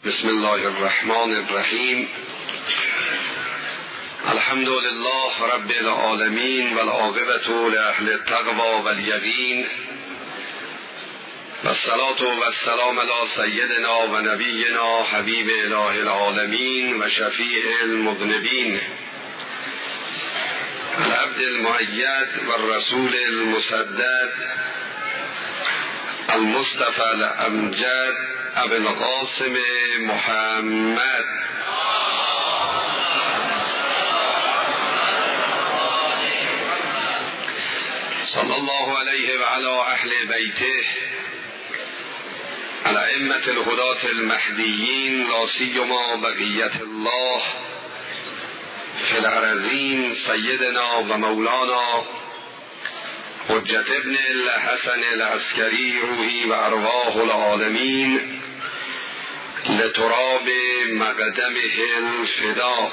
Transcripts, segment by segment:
بسم الله الرحمن الرحیم. الحمد لله رب العالمین والعاقبة لأهل التقوى والیقین والصلاة والسلام علی سیدنا و نبینا حبیب اله العالمین و شفیع المذنبین العبد المؤید والرسول المسدد المصطفى الامجد ابو القاسم محمد صلی الله علیه و علی اهل بیته الائمة الهداة المهدیین لا سیما بقیة الله فی الارضین سیدنا و مولانا حجت ابن الحسن العسکری روحی و ارواح العالمین لتراب مقدمه الفدا.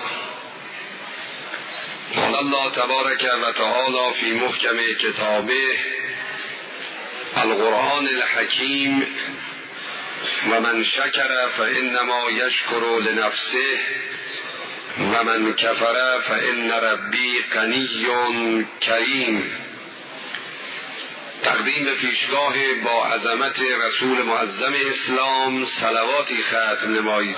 قال الله تبارک و تعالی فی محکم کتابه القرآن الحکیم و من شکر فانما یشکر لنفسه و من کفر فان ربی غنی کریم. تقدیم به پیشگاه با عظمت رسول معظم اسلام صلواتی ختم نمایید.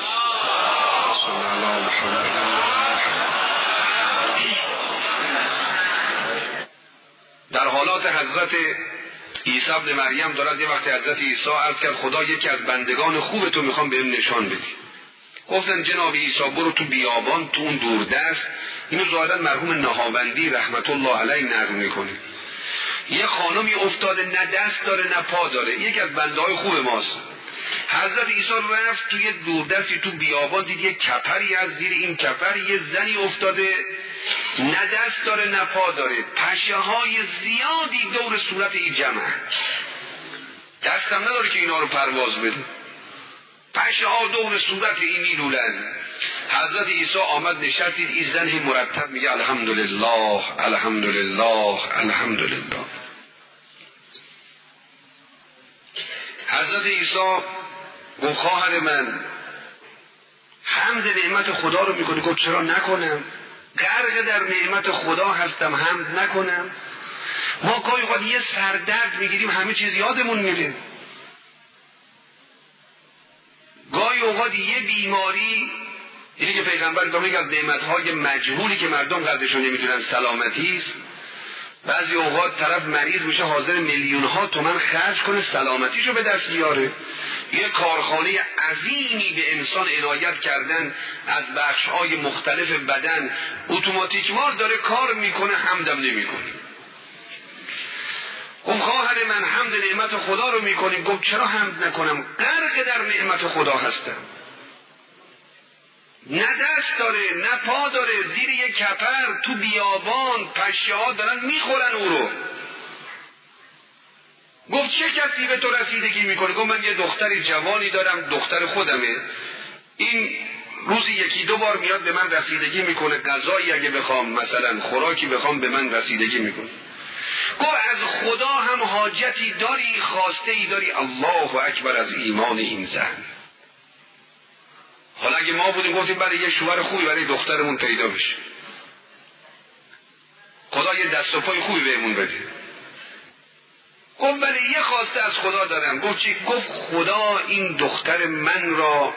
در حالات حضرت عیسی ابن مریم دارد یه وقتی حضرت عیسی عرض کرد خدا یکی از بندگان خوب تو میخوام بهم نشان بدی. گفتن جناب عیسی برو تو بیابان تو اون دوردست. اینو ظاهرا مرحوم نهاوندی رحمت الله علیه نقل میکنه. یه خانمی افتاده نه دست داره نه پا داره، یکی از بنده‌های خوب ماست. حضرت عیسی رفت توی دوردستی تو بیابان دید یه کپری از زیر این کپر یه زنی افتاده نه دست داره نه پا داره، پشه های زیادی دور صورت این جمع، دستم نداره که اینا رو پرواز بده، پشه ها دور صورت این میلولن. حضرت عیسی آمد نشستید، این زن مرتب میگه الحمدلله الحمدلله الحمدلله. حضرت عیسی گفت خواهر من حمد نعمت خدا رو میکنی؟ گفت چرا نکنم، غرق در نعمت خدا هستم، حمد نکنم؟ ما گاهی اوقات یه سردرد میگیریم همه چیز یادمون میره، گاهی اوقات یه بیماری، اینی که پیغمبر میگه از نعمت‌های مجهولی که مردم قدرشون نمیدونن سلامتی است. بعضی اوقات طرف مریض میشه حاضر میلیون‌ها تومان خرج کنه سلامتیشو به دست بیاره. یه کارخانه عظیمی به انسان عنایت کردن، از بخش‌های مختلف بدن اتوماتیکوار داره کار میکنه، حمدم نمی‌کنی. گفت خواهر من حمد نعمت خدا رو میکنیم. گفت چرا حمد نکنم، غرق در نعمت خدا هستم. نه دست داره نه پا داره، زیر یک کپر تو بیابان پشه ها دارن میخورن او رو. گفت چه کسی به تو رسیدگی میکنه؟ گفت من یه دختری جوانی دارم، دختر خودمه، این روزی یکی دو بار میاد به من رسیدگی میکنه، غذایی اگه بخوام مثلا خوراکی بخوام به من رسیدگی میکنه. گفت از خدا هم حاجتی داری، خواسته ای داری؟ الله اکبر از ایمان این زن. حالا اگه ما بودیم گفتیم برای یه شوهر خوبی برای دخترمون پیدا بشه، خدا یه دست و پای خوبی بهمون بده. گفت برای یه خواسته از خدا دارم. گفت چی؟ گفت خدا این دختر من را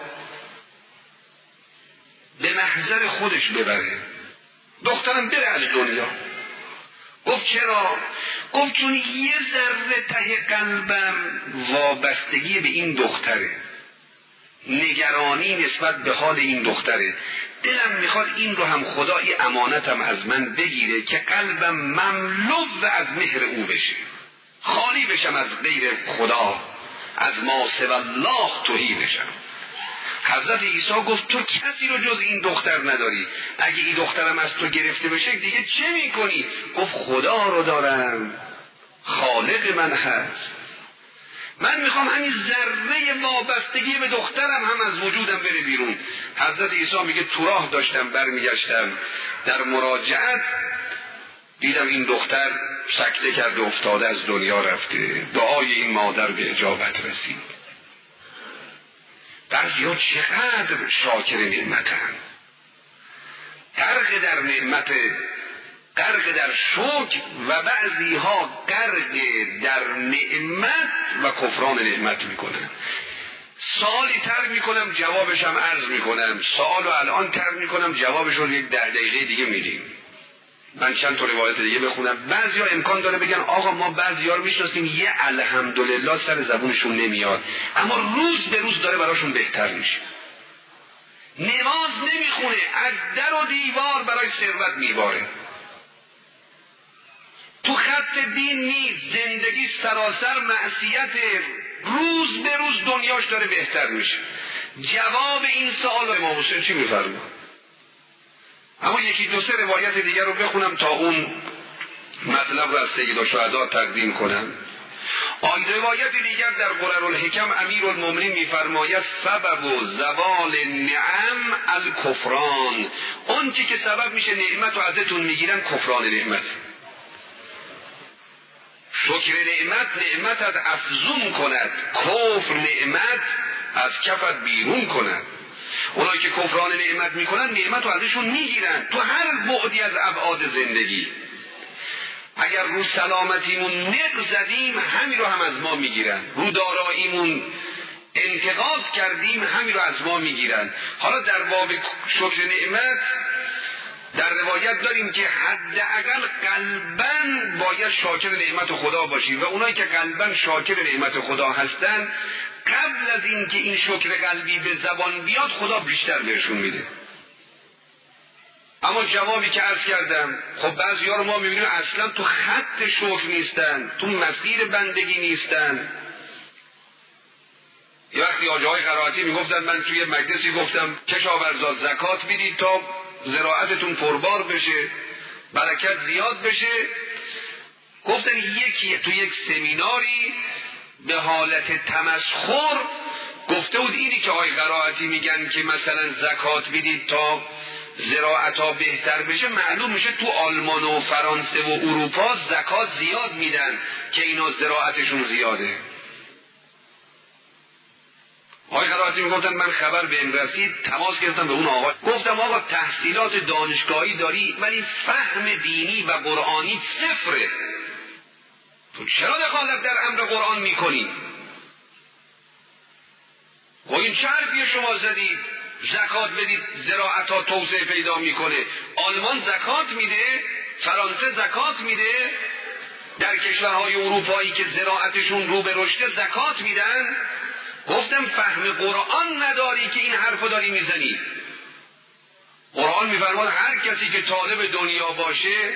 به محضر خودش ببره، دخترم بره از دنیا. گفت چرا؟ گفت چون یه ذره ته قلبم وابستگی به این دختره، نگرانی نسبت به حال این دختره، دلم میخواد این رو هم خدا ای امانتم از من بگیره که قلبم مملو از مهر او بشه، خالی بشم از غیر خدا، از ما سوی الله تهی بشم. حضرت عیسی گفت تو کسی رو جز این دختر نداری، اگه این دخترم از تو گرفته بشه دیگه چه میکنی؟ گفت خدا رو دارم، خالق من هست، من میخوام همین ذره وابستگی به دخترم هم از وجودم بره بیرون. حضرت عیسی میگه تو راه داشتم برمیگشتم، در مراجعت دیدم این دختر سکته کرده افتاده از دنیا رفته، دعای این مادر به اجابت رسید. بعضیا چقدر شاکر نعمتن، غرق در نعمت، غرق در شکر، و بعضی ها غرق در نعمت و کفران نعمت میکنن. سوالی تر میکنم جوابشم عرض میکنم، سوالو الان تر میکنم جوابشو یک 10 دقیقه دیگه میدیم. من چند تا روایت دیگه بخونم. بعضیا امکان داره بگن آقا ما بعضیا رو میشناسیم یه الحمدلله سر زبونشون نمیاد، اما روز به روز داره براشون بهتر میشه. نماز نمیخونه، از در و دیوار برای ثروت میباره، تو خط دین نیست، زندگی سراسر معصیت، روز به روز دنیاش داره بهتر میشه. جواب این سوال امام حسین چی میفرمه؟ اما یکی دو سه روایت دیگر رو بخونم تا اون مطلب رو از سید الشهدا تقدیم کنم. روایت دیگر در قررالحکم امیرالمومنین میفرماید سبب و زوال نعم الکفران، اون چی که سبب میشه نعمت رو ازتون میگیرن کفران نعمت. شکر نعمت نعمتت افزون کند، کفر نعمت از کفت بیرون کند. اونایی که کفران نعمت میکنن نعمت رو ازشون میگیرن تو هر بعدی از ابعاد زندگی. اگر رو سلامتیمون نق زدیم همین رو هم از ما میگیرن، رو داراییمون انتقاد کردیم همین رو از ما میگیرن. حالا در باب شکر نعمت در روایت داریم که حداقل قلباً باید شاکر نعمت خدا باشیم، و اونایی که قلباً شاکر نعمت خدا هستن قبل از این که این شکر قلبی به زبان بیاد خدا بیشتر بهشون میده. اما جوابی که عرض کردم، خب بعضی‌ها رو ما میبینیم اصلا تو خط شکر نیستن، تو مسیر بندگی نیستن. یه وقتی آجاهای قرائتی میگفتن، من توی مجلسی گفتم کشاورزا زکات بدید تا زراعتتون پربار بشه، برکت زیاد بشه. گفتن یکی تو یک سمیناری به حالت تمسخر گفته بود اینی که آقای قرائتی میگن که مثلا زکات بدید تا زراعتا بهتر بشه، معلوم میشه تو آلمان و فرانسه و اروپا زکات زیاد میدن که اینا زراعتشون زیاده. آقای قرائتی میگفتن من خبر بهم رسید، تماس گرفتم به اون آقا، گفتم آقا تحصیلات دانشگاهی داری ولی فهم دینی و قرآنی صفره، تو چرا دخالت در امر قرآن میکنی؟ و این چه حرفی شما زدید زکات بدید زراعتا توسعه پیدا میکنه؟ آلمان زکات میده، فرانسه زکات میده، در کشورهای اروپایی که زراعتشون رو به رشد زکات میدن. گفتم فهم قرآن نداری که این حرفو داری میزنی. قرآن میفرماد هر کسی که طالب دنیا باشه،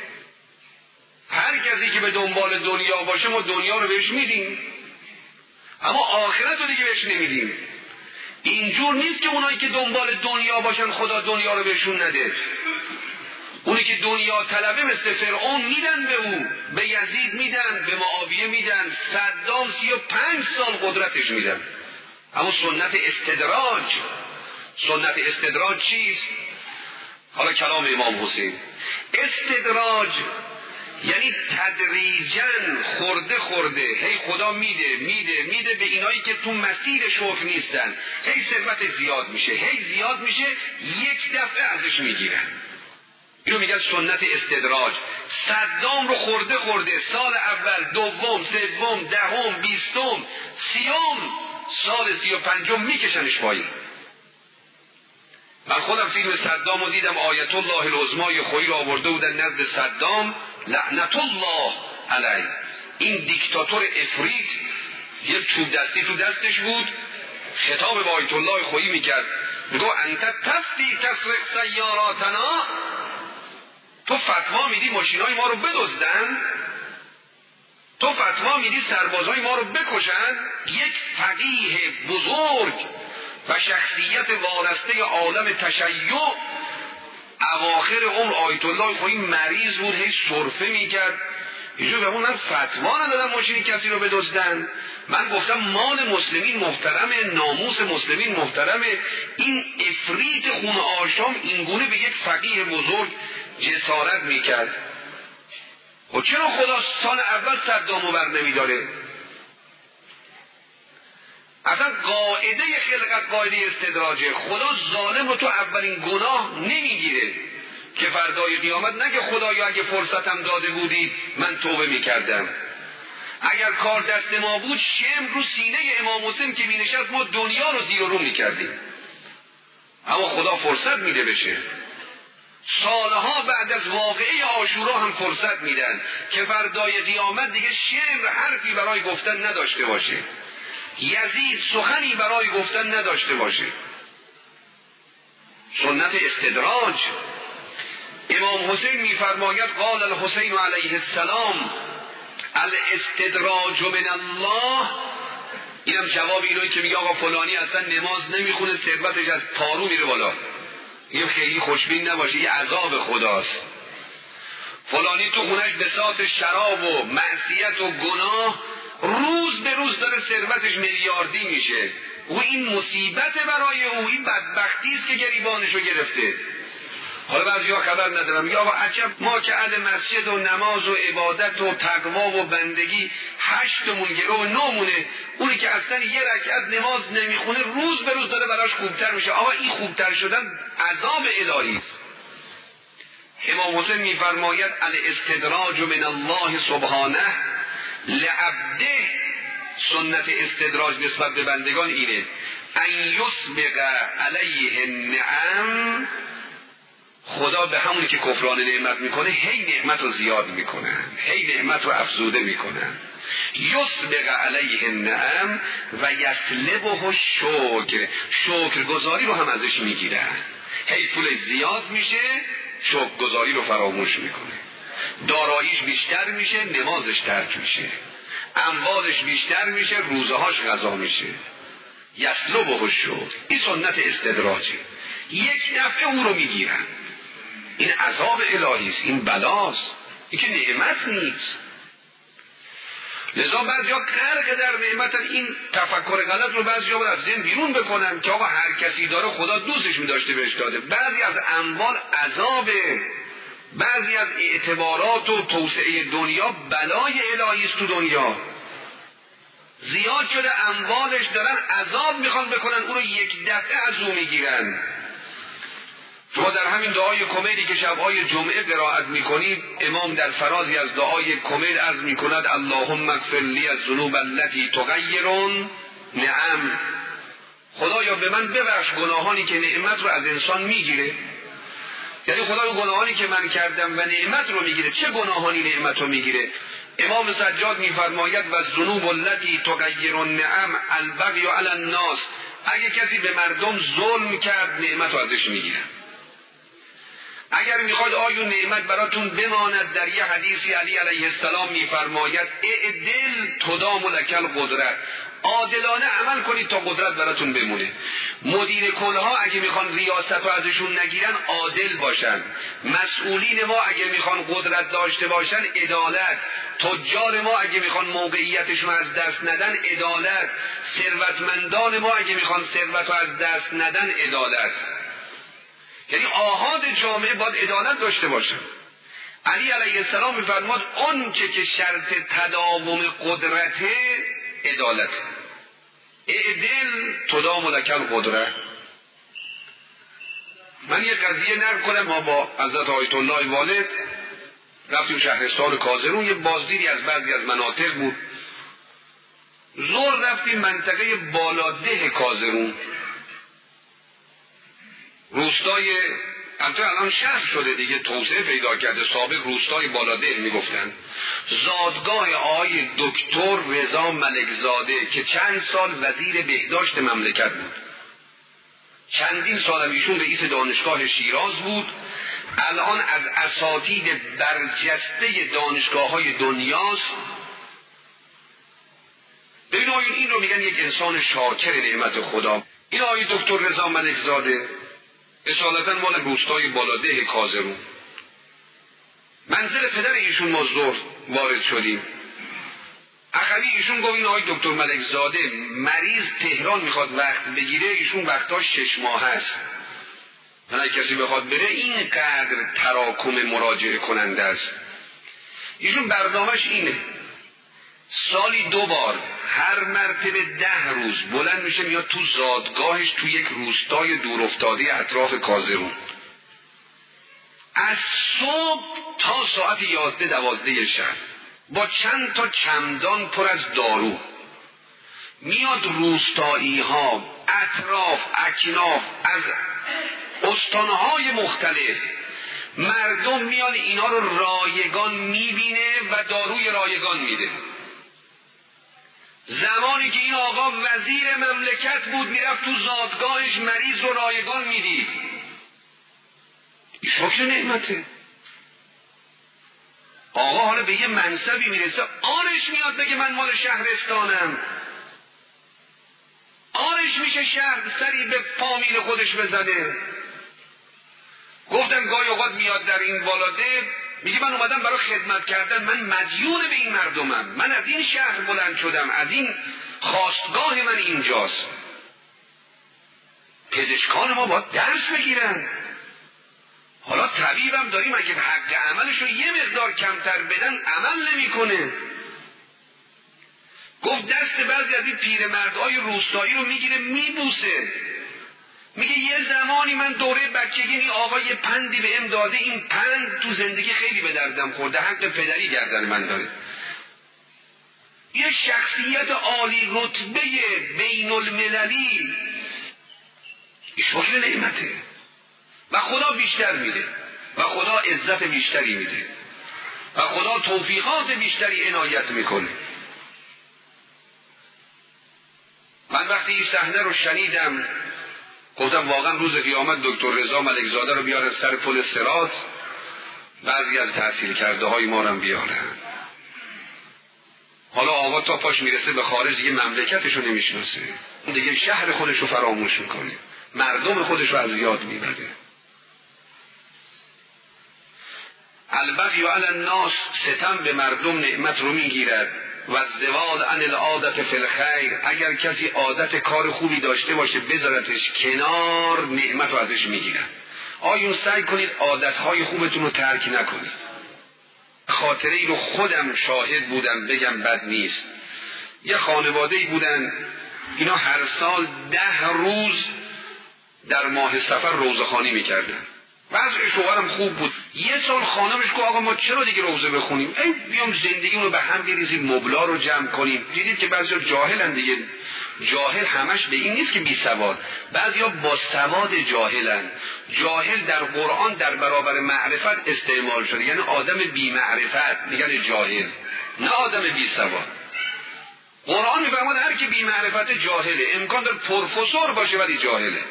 هر کسی که به دنبال دنیا باشه ما دنیا رو بهش میدیم، اما آخرت رو دیگه بهش نمیدیم. اینجور نیست که اونایی که دنبال دنیا باشن خدا دنیا رو بهشون نده. اونی که دنیا طلبه مثل فرعون میدن به او، به یزید میدن، به معاویه میدن، صدام 35 سال قدرتش میدن. اما سنت استدراج چیست؟ حالا کلام امام حسین، استدراج یعنی تدریجاً خورده خورده هی خدا میده به اینایی که تو مسیر شکر نیستن، هی ثروت زیاد میشه یک دفعه ازش میگیرن. اینو میگن سنت استدراج. صدام رو خورده سال اول، دوم، سوم، دهم، 20م، 30م، سال 35م میکشنش پایین. من خودم فیلم صدام رو دیدم، آیت الله العظمی خویی رو آورده بودن نزد صدام لعنت الله علیه. این دیکتاتور افریط یه چوب دستی تو دستش بود، خطاب به آیت الله خویی میکرد، میگو انت تفتی تسرق سیاراتنا، تو فتوا میدی ماشینای ما رو بدزدن، تو فتوا میدی سربازای ما رو بکشن. یک فقیه بزرگ و شخصیت وارسته عالم تشیع، اواخر عمر آیت الله خویی مریض بود، هی سرفه میکرد، اینجور بهمون من فتوا ندادم ماشینی کسی رو بدزدن. من گفتم مال مسلمین محترمه، ناموس مسلمین محترمه. این افریط خون آشام اینگونه به یک فقیه بزرگ جسارت میکرد. و چرا خدا سال اول صدامو بر نمیداره؟ اصلا قاعده خلقت قاعده استدراجه. خدا ظالم رو تو اولین گناه نمیگیره که فردای قیامت نگه خدایا اگه فرصتم داده بودی من توبه میکردم. اگر کار دست ما بود شم رو سینه امام حسین که مینشست ما دنیا رو زیر و رو میکردیم، اما خدا فرصت میده بشه. سالها بعد از واقعه عاشورا هم فرصت میدن که فردای قیامت دیگه شمر حرفی برای گفتن نداشته باشه، یزید سخنی برای گفتن نداشته باشه. سنت استدراج. امام حسین میفرماید قال الحسین علیه السلام الاستدراج من الله. اینم جواب اینایی که میگه آقا فلانی اصلا نماز نمیخونه ثروتش از پارو میره بالا، این خیلی خوشبین نباشه، یه عذاب خداست. فلانی تو خونش بساط شراب و معصیت و گناه روز به روز داره ثروتش میلیاردی میشه، او این مصیبت برای او، این بدبختی است که گریبانشو گرفته. حالا بعضی‌ها خبر ندارم یا عجب ما که اهل مسجد و نماز و عبادت و تقوا و بندگی 8مون گره و 9مونه، اونی که اصلا یه رکعت نماز نمیخونه روز به روز داره براش خوبتر میشه. آقا این خوبتر شدن عذاب الهی است. امام حسین میفرماید الاستدراج من الله سبحانه لعبده. سنت استدراج نسبت به بندگان اینه ان یسبق علیه النعم. خدا به همونی که کفران نعمت میکنه هی نعمت رو زیاد میکنه، هی نعمت رو افزوده میکنه. یسبق علیه النعم و یسلبه الشکر. شکرگزاری رو هم ازش میگیرن، هی پول زیاد میشه شکرگزاری رو فراموش میکنه، داراییش بیشتر میشه نمازش ترک میشه، اموالش بیشتر میشه روزهاش غذا میشه. یسلبه الشکر. این سنت استدراجه، یک دفعه او رو میگیرن. این عذاب الهی است، این بلاست، این که نعمت نیست. لذا بعضیا غرق در نعمتن. این تفکر غلط رو بعضیا باید از ذهن بیرون بکنن که آقا هر کسی داره خدا دوستش می‌داشته بهش داده. بعضی از اموال عذابه، بعضی از اعتبارات و توسعه دنیا بلای الهی است. تو دنیا زیاد شده اموالش دارن عذاب میخوان بکنن، اون رو یک دفعه از اون میگیرن. شما در همین دعای کمیلی که شبهای جمعه قرائت میکنید، امام در فرازی از دعای کمیل عرض میکند اللهم اغفر لی الذنوب التي تغیر نعم. خدایا به من ببخش گناهانی که نعمت رو از انسان میگیره. یعنی خدایا گناهانی که من کردم و نعمت رو میگیره. چه گناهانی نعمت رو میگیره؟ امام سجاد میفرماید و الذنوب التي تغیر النعم البغی علی الناس. اگه کسی به مردم ظلم کرد نعمت رو ازش میگیره. اگر میخواد آیون نعمت براتون بماند، در یه حدیثی علی علیه السلام میفرماید اعدل تدام لک القدرت. عادلانه عمل کنید تا قدرت براتون بمونه. مدیر کلها اگه میخوان ریاست رو ازشون نگیرن عادل باشن. مسئولین ما اگه میخوان قدرت داشته باشن عدالت. تجار ما اگه میخوان موقعیتشون از دست ندن عدالت. ثروتمندان ما اگه میخوان ثروت رو از دست ندن عدالت. یعنی آحاد جامعه باید عدالت داشته باشه. علی علیه السلام میفرماد اون که شرط تداوم قدرته عدالت. اعدل تدام لک القدرت. من یه قضیه نقل کنم. ما با حضرت آیت الله والد رفتیم شهرستان کازرون، یه بازدیدی از بعضی از مناطق بود. زور رفتیم منطقه بالاده کازرون، روستای الان شهر شده دیگه، توسعه پیدا کرده، سابق روستای بالاده میگفتن. زادگاه آقای دکتر رضا ملکزاده که چند سال وزیر بهداشت مملکت بود، چندین سال هم ایشون رئیس دانشگاه شیراز بود، الان از اساتید برجسته دانشگاه‌های دنیاست. ببین این رو میگن یک انسان شاکر نعمت خدا. این آقای دکتر رضا ملکزاده اصالتا مال روستای بالاده کازرون. منزل پدر ایشون ما ظهر وارد شدیم. اخوی ایشون گفت این آقای دکتر ملکزاده مریض تهران میخواد وقت بگیره، ایشون وقتاش 6 ماه هست. من اگه کسی بخواد بره اینقدر تراکم مراجعه کننده است. ایشون برنامهش اینه سالی 2 بار هر مرتبه 10 روز بلند میشه میاد تو زادگاهش تو یک روستای دور افتاده اطراف کازرون. از صبح تا ساعت 11-12 شب با چند تا چمدان پر از دارو میاد روستایی ها اطراف اکناف از استانهای مختلف مردم میاد اینا رو رایگان میبینه و داروی رایگان میده. زمانی که این آقا وزیر مملکت بود میرفت تو زادگاهش مریض رو رایگان میدید. این شکر نعمته. آقا حالا به یه منصبی میرسه آرش میاد بگه من مال شهرستانم، آرش میشه شهر سری به فامیل خودش بزنه. گفتم گاهی اوقات میاد در این والاده میگه من اومدم برای خدمت کردن، من مدیون به این مردمم، من از این شهر بلند شدم، از این خواستگاه من اینجاست. پزشکان ما باید درس بگیرن. حالا طبیبم داریم اگه حق عملش رو یه مقدار کمتر بدن عمل نمیکنه. گفت دست بعضی از این پیرمردهای روستایی رو میگیره میبوسه، میگه یه زمانی من دوره بچگی این آقا یه پندی بهم داده، این پند تو زندگی خیلی به دردم خورده، حق پدری گردن من داره. یه شخصیت عالی رتبه بین المللی، شکر نعمته و خدا بیشتر میده و خدا عزت بیشتری میده و خدا توفیقات بیشتری عنایت میکنه. من وقتی این صحنه رو شنیدم گفتم واقعا روز قیامت دکتر رضا ملکزاده رو بیارن سر پل صراط، بعضی از تحصیل کرده های ما رو بیارن. حالا آقا تا پاش میرسه به خارج دیگه مملکتش رو نمیشناسه، دیگه شهر خودش رو فراموش میکنه، مردم خودش رو از یاد میبره. البغی علی الناس، ستم به مردم نعمت رو میگیرد. و الزوال عن العادت فی الخیر، اگر کسی عادت کار خوبی داشته باشه بذارتش کنار نعمت رو ازش میگیرن. آیون سعی کنید عادتهای خوبتون رو ترک نکنید. خاطره ای رو خودم شاهد بودم بگم بد نیست. یه خانواده‌ای بودن اینا هر سال 10 روز در ماه صفر روزخوانی میکردن. وضع شوهرم خوب بود. یه سال خانمش گفت آقا ما چرا دیگه روزه بخونیم؟ ای بیام زندگیمون رو به هم بریزیم، مبلا رو جمع کنیم. دیدید که بعضیا جاهلن دیگه. جاهل همش به این نیست که بی سواد، بعضیا با سواد جاهلن. جاهل در قرآن در برابر معرفت استعمال شده، یعنی آدم بی معرفت میگن جاهل، نه آدم بی سواد. قرآن میفرماد هر کی بی معرفت جاهله، امکان داره پروفسور باشه ولی جاهله.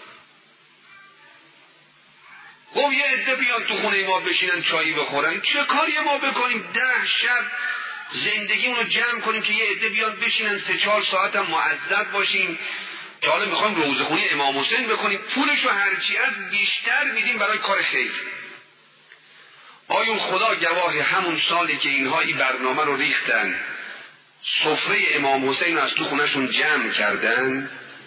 خب یه عده بیان تو خونه ما بشینن چایی بخورن، چه کاری ما بکنیم؟ 10 شب زندگی اونو جمع کنیم که یه عده بیان بشینن 3-4 ساعت هم معذب باشیم که حالا میخوایم روزخونی امام حسین بکنیم، پولشو هرچی از بیشتر میدیم برای کار خیر. آیون خدا گواه همون سالی که اینها این برنامه رو ریختن، سفره امام حسین رو از تو خونهشون جمع کردن،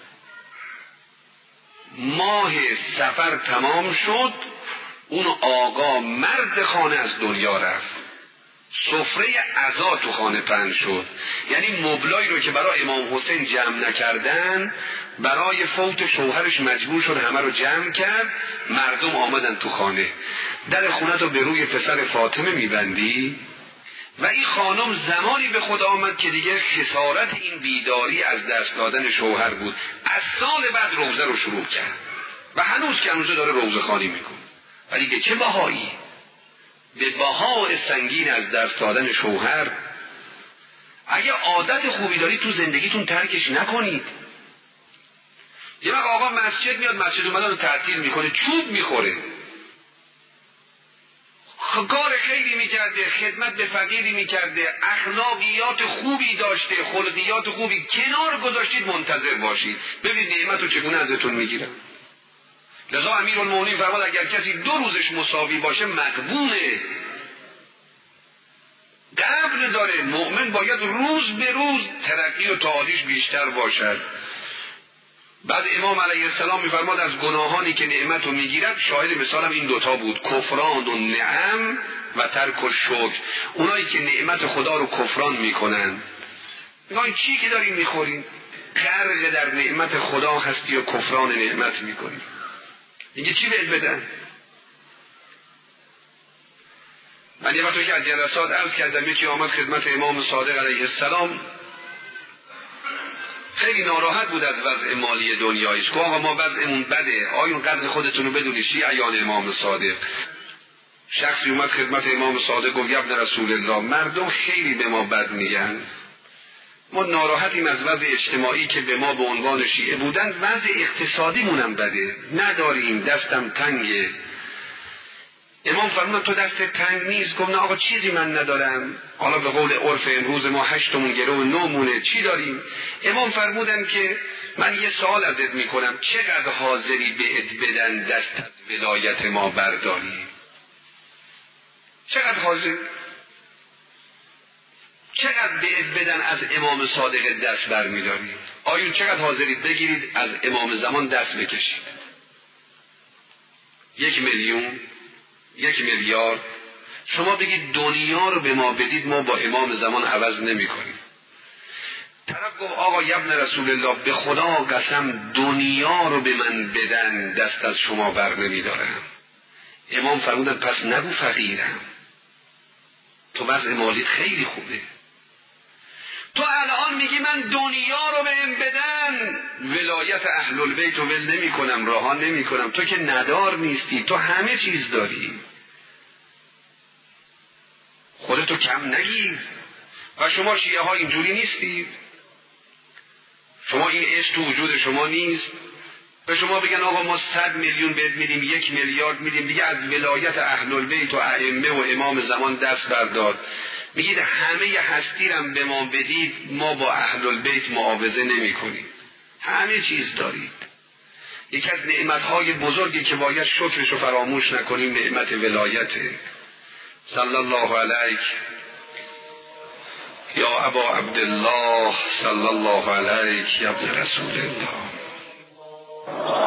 ماه سفر تمام شد، اون آقا مرد خانه از دنیا رفت، سفره عزا تو خانه پهن شد. یعنی مبلایی رو که برای امام حسین جمع نکردن برای فوت شوهرش مجبور شد همه رو جمع کرد. مردم آمدن تو خانه، در خونه تو به روی پسر فاطمه میبندی. و این خانم زمانی به خدا آمد که دیگه خسارت این بیداری از دست دادن شوهر بود. از سال بعد روزه رو شروع کرد و هنوز که هنوز داره روزه خوانی میکن، ولی به چه بهایی؟ به بهای سنگین از دست دادن شوهر. اگه عادت خوبی داری تو زندگیتون ترکش نکنید. یه وقت آقا مسجد میاد، مسجد اومدن رو تعطیل میکنه، چوب میخوره. کار خیلی میکرده، خدمت به فقیری میکرده، اخلاقیات خوبی داشته، خلقیات خوبی، کنار گذاشتید منتظر باشید ببینید نعمت رو چگونه ازتون میگیرن. لذا امیرالمومنین فرمود اگر کسی 2 روزش مساوی باشه مقبوله، قبل داره. مؤمن باید روز به روز ترقی و تعالیش بیشتر باشد. بعد امام علیه السلام میفرماد از گناهانی که نعمت رو میگیرد شاهد مثالم این 2 بود، کفران و نعم و ترک الشکر. اونایی که نعمت خدا رو کفران میکنن میگن چی که داریم میخوریم؟ غرق در نعمت خدا هستی و کفران نعمت میکنی. میگه چی بهت بدن؟ من یه وقتی که از جلسات عرض کردم یکی آمد خدمت امام صادق علیه السلام، خیلی ناراحت بود از وضع مالی دنیایش. گفت آقا ما وضعمون بده، آیون قدر خودتونو بدونی شیعیان امام صادق. شخصی اومد خدمت امام صادق گفت ابن رسول الله مردم خیلی به ما بد میگن، ما ناراحتیم از وضع اجتماعی که به ما به عنوان شیعه بودن، وضع اقتصادی مونم بده، نداریم، دستم تنگه. امام فرمودن تو دست تنگ نیست. گفت نه آقا چیزی من ندارم، حالا به قول عرف امروز ما 8 گرو 9 مونه چی داریم؟ امام فرمودن که من یه سوال ازت میکنم، چقدر حاضری بهت بدن دست از ولایت ما برداری؟ چقدر حاضر؟ چقدر بهت بدن از امام صادق دست برمیداری؟ آیون چقدر حاضرید بگیرید از امام زمان دست بکشید؟ 1 میلیون، 1 میلیارد. شما بگید دنیا رو به ما بدید، ما با امام زمان عوض نمی کنیم. طرف گفت آقا ابن رسول الله به خدا قسم دنیا رو به من بدن دست از شما بر نمی دارم. امام فرمودن پس نگو فقیرم، تو وضع مالیت خیلی خوبه. تو الان میگی من دنیا رو بهم بدن، ولایت اهل البیت رو ول نمی کنم، رها نمی کنم. تو که ندار نیستی، تو همه چیز داری، خودتو کم نگیر. و شما شیعه ها اینجوری نیستید، شما این عشق تو وجود شما نیست. به شما بگن آقا ما 100 میلیون بهت میدیم، 1 میلیارد میدیم، دیگه از ولایت اهل البیت و ائمه و امام زمان دست بردار. میگید همه هستی رو به ما بدید، ما با اهل البیت معاوضه نمی کنیم، همه چیز دارید. یکی از نعمتهای بزرگی که باید شکرش رو فراموش نکنیم نعمت ولایته. صلی الله علیک یا ابا عبدالله، صلی الله علیک یا ابن رسول الله.